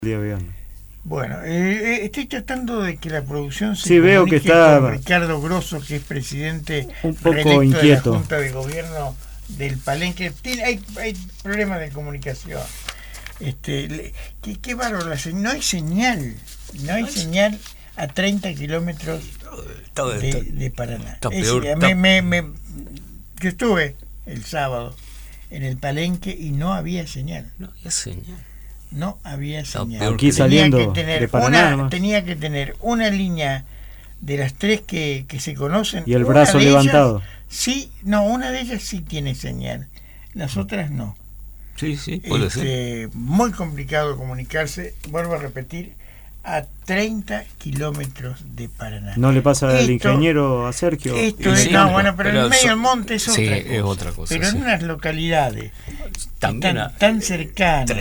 día viernes. Bueno, estoy tratando de que la producción se veo que está con Ricardo Grosso, que es presidente un poco reelecto inquieto de la Junta de Gobierno del Palenque. Hay problemas de comunicación. Qué bárbaro, no hay señal, a 30 kilómetros de Paraná. Yo estuve el sábado en el Palenque y no había señal. No había señal. Aquí saliendo de Paraná tenía que tener una línea de las tres que se conocen. Y el brazo levantado. Una de ellas sí tiene señal. Las otras no. Sí, puede ser. Muy complicado comunicarse, vuelvo a repetir, a 30 kilómetros de Paraná. ¿No le pasa al ingeniero, a Sergio? Pero en el medio del monte es otra cosa. Es otra cosa. Pero en unas localidades tan cercanas.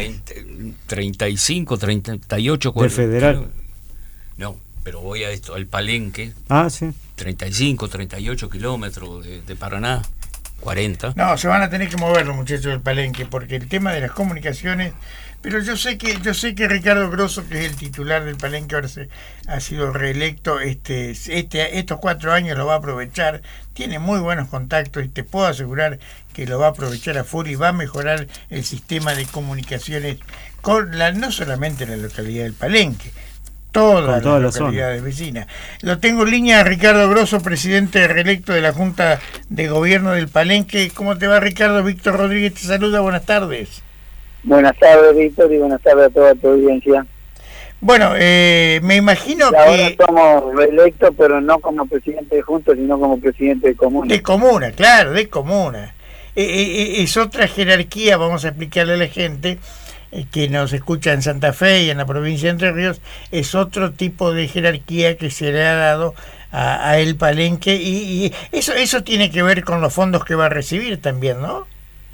35, 38, 40. ¿Del federal? No, pero voy a esto, al Palenque. 35, 38 kilómetros de Paraná. 40. No, se van a tener que mover los muchachos del Palenque, porque el tema de las comunicaciones. Pero yo sé que Ricardo Grosso, que es el titular del Palenque, ahora ha sido reelecto, estos 4 años lo va a aprovechar, tiene muy buenos contactos y te puedo asegurar que lo va a aprovechar a full y va a mejorar el sistema de comunicaciones no solamente la localidad del Palenque, todas las localidades vecinas. Lo tengo en línea, Ricardo Grosso, presidente reelecto de la Junta de Gobierno del Palenque. ¿Cómo te va, Ricardo? Víctor Rodríguez te saluda, buenas tardes. Buenas tardes, Víctor, y buenas tardes a toda tu audiencia. Bueno, me imagino ahora somos reelectos, pero no como presidente de Junta, sino como presidente de comuna. De comuna, claro, de comuna. Es otra jerarquía, vamos a explicarle a la gente que nos escucha en Santa Fe y en la provincia de Entre Ríos, es otro tipo de jerarquía que se le ha dado a el Palenque, y eso tiene que ver con los fondos que va a recibir también, ¿no?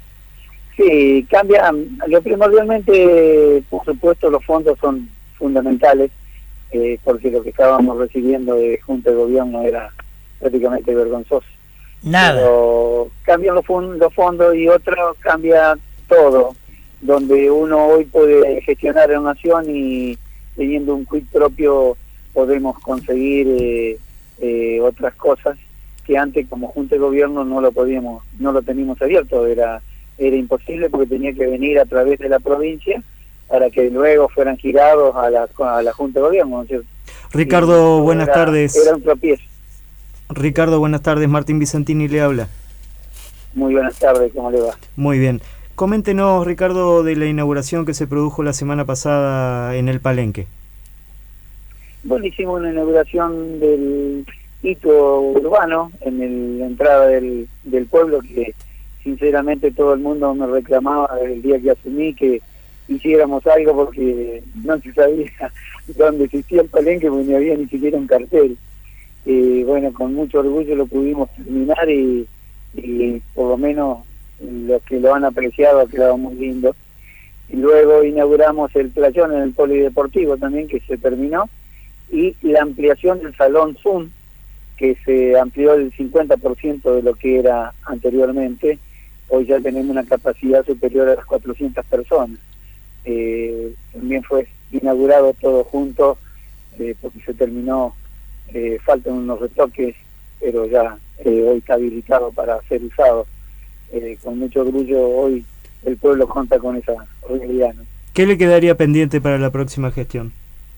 Sí, cambia. Primordialmente, por supuesto, los fondos son fundamentales, porque lo que estábamos recibiendo de Junta de Gobierno era prácticamente vergonzoso. Nada. Pero cambian los fondos y otro cambia todo, donde uno hoy puede gestionar en nación y teniendo un quid propio podemos conseguir otras cosas que antes como Junta de Gobierno no lo teníamos abierto, era imposible porque tenía que venir a través de la provincia para que luego fueran girados a la Junta de Gobierno, ¿no es cierto? Ricardo, buenas tardes. Era un tropiezo. Ricardo, buenas tardes. Martín Vicentini le habla. Muy buenas tardes, ¿cómo le va? Muy bien. Coméntenos, Ricardo, de la inauguración que se produjo la semana pasada en el Palenque. Bueno, hicimos una inauguración del hito urbano en la entrada del pueblo, que sinceramente todo el mundo me reclamaba desde el día que asumí que hiciéramos algo porque no se sabía dónde existía el Palenque, porque no había ni siquiera un cartel. Bueno, con mucho orgullo lo pudimos terminar y por lo menos los que lo han apreciado ha quedado muy lindo. Y luego inauguramos el playón en el polideportivo también, que se terminó, y la ampliación del salón Zoom, que se amplió el 50% de lo que era anteriormente. Hoy ya tenemos una capacidad superior a las 400 personas. También fue inaugurado todo junto, porque se terminó, faltan unos retoques, pero ya hoy está habilitado para ser usado. Con mucho orgullo hoy el pueblo cuenta con esa realidad, ¿no? ¿Qué le quedaría pendiente para la próxima gestión?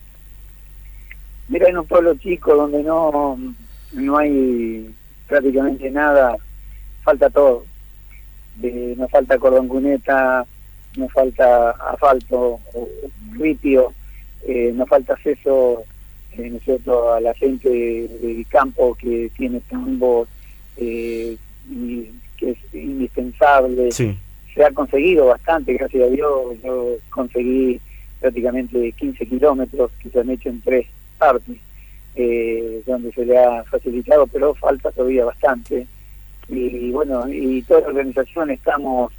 Mira, en un pueblo chico donde no hay prácticamente nada, falta todo. Nos falta cordón cuneta, nos falta asfalto, ripio, nos falta acceso, ¿no es cierto?, a la gente del campo que tiene tambos, y que es indispensable. Sí. Se ha conseguido bastante, gracias a Dios. Yo conseguí prácticamente 15 kilómetros que se han hecho en 3 partes, donde se le ha facilitado, pero falta todavía bastante. Y bueno, y toda la organización estamos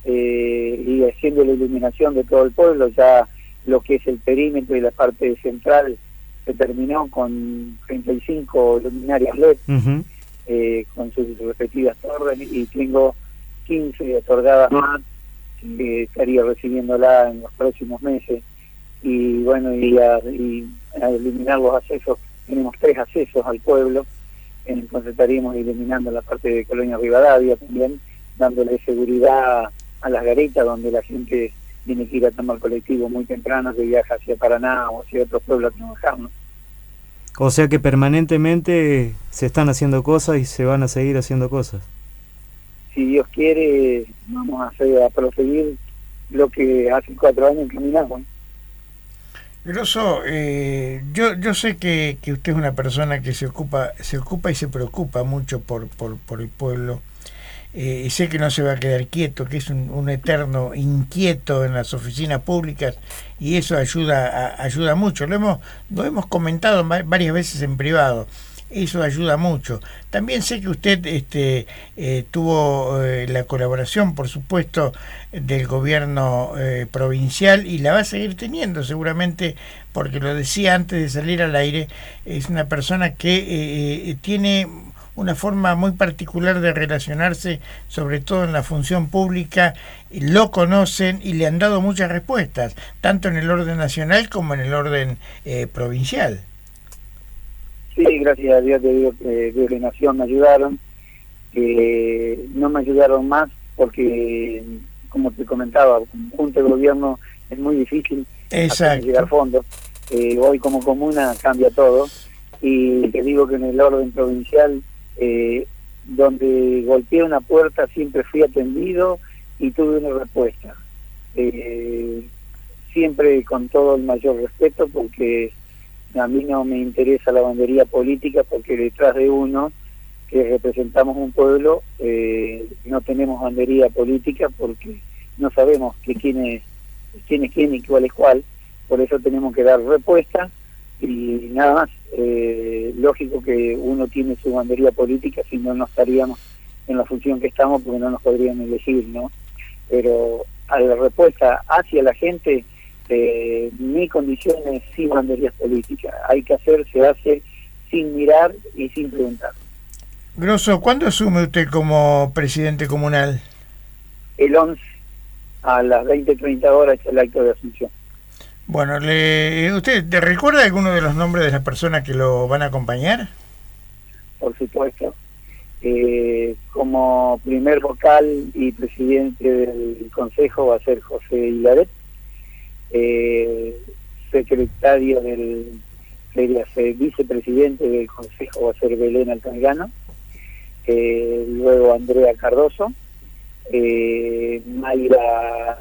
y haciendo la iluminación de todo el pueblo. Ya lo que es el perímetro y la parte central se terminó con 35 luminarias LED. Uh-huh. Con sus respectivas torres, y tengo 15 otorgadas más que estaría recibiéndola en los próximos meses. y bueno, y a eliminar los accesos. Tenemos 3 accesos al pueblo, entonces estaríamos eliminando la parte de Colonia Rivadavia también, dándole seguridad a las garitas donde la gente tiene que ir a tomar colectivo muy temprano que viaja hacia Paraná o hacia otros pueblos a trabajar, ¿no? O sea que permanentemente se están haciendo cosas y se van a seguir haciendo cosas. Si Dios quiere, vamos a proseguir lo que hace 4 años caminamos. Grosso, yo sé que usted es una persona que se ocupa y se preocupa mucho por el pueblo, y sé que no se va a quedar quieto, que es un eterno inquieto en las oficinas públicas, y eso ayuda mucho. Lo hemos comentado varias veces en privado. Eso ayuda mucho. También sé que usted tuvo la colaboración, por supuesto, del gobierno provincial, y la va a seguir teniendo seguramente, porque lo decía antes de salir al aire, es una persona que tiene una forma muy particular de relacionarse, sobre todo en la función pública, lo conocen y le han dado muchas respuestas, tanto en el orden nacional como en el orden provincial. Sí, gracias a Dios te digo que desde Nación me ayudaron, no me ayudaron más porque, como te comentaba, junto al gobierno es muy difícil llegar fondos. Hoy como comuna cambia todo, y te digo que en el orden provincial, donde golpeé una puerta siempre fui atendido y tuve una respuesta. Siempre con todo el mayor respeto, porque a mí no me interesa la bandería política, porque detrás de uno que representamos un pueblo no tenemos bandería política, porque no sabemos quién es quién y cuál es cuál. Por eso tenemos que dar respuesta y nada más. Lógico que uno tiene su bandería política, si no estaríamos en la función que estamos, porque no nos podrían elegir, ¿no? Pero a la respuesta hacia la gente, mi condición es sin banderías políticas. Hay que se hace sin mirar y sin preguntar. Grosso, ¿cuándo asume usted como presidente comunal? El 11, a las 20:30 horas, el acto de asunción. Bueno, ¿usted te recuerda alguno de los nombres de las personas que lo van a acompañar? Por supuesto. Como primer vocal y presidente del consejo va a ser José Hilaret. Secretario vicepresidente del consejo va a ser Belén Altamirano. Luego Andrea Cardoso. Mayra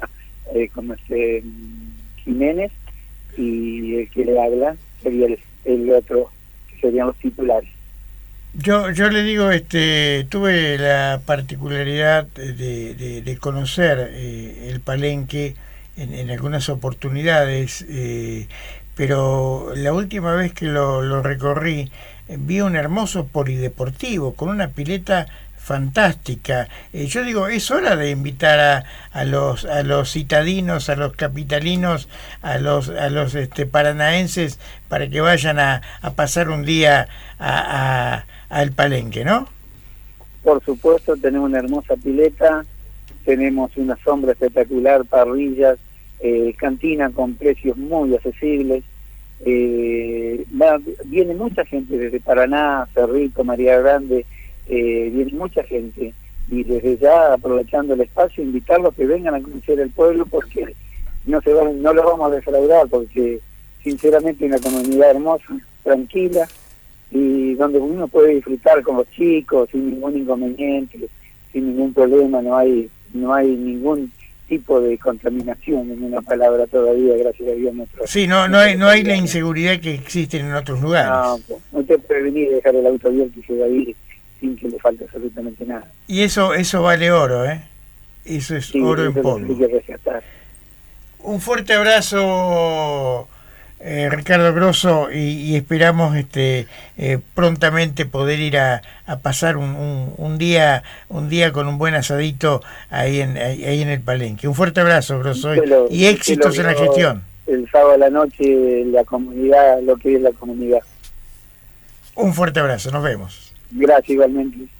Jiménez, y el que le habla sería el otro, que serían los titulares. Yo le digo, tuve la particularidad de conocer el Palenque en algunas oportunidades, pero la última vez que lo recorrí vi un hermoso polideportivo con una pileta fantástica. Yo digo, es hora de invitar a los citadinos, a los capitalinos, a los paranaenses, para que vayan a pasar un día al Palenque, ¿no? Por supuesto, tenemos una hermosa pileta, tenemos una sombra espectacular, parrillas, cantina con precios muy accesibles. Viene mucha gente desde Paraná, Cerrito, María Grande, viene mucha gente, y desde ya, aprovechando el espacio, invitarlos a que vengan a conocer el pueblo, porque no los vamos a defraudar, porque sinceramente es una comunidad hermosa, tranquila, y donde uno puede disfrutar con los chicos sin ningún inconveniente, sin ningún problema. No hay ningún tipo de contaminación, en una palabra, todavía, gracias a Dios. Sí, no hay la inseguridad que existe en otros lugares. No, usted puede venir y dejar el auto abierto y se va a ir sin que le falte absolutamente nada. Y eso vale oro, ¿eh? Eso es oro en polvo. Un fuerte abrazo, Ricardo Grosso, y esperamos prontamente poder ir a pasar un día con un buen asadito ahí en el Palenque. Un fuerte abrazo, Grosso, y éxitos en la gestión. El sábado a la noche, la comunidad, lo que es la comunidad. Un fuerte abrazo, nos vemos. Gracias, igualmente.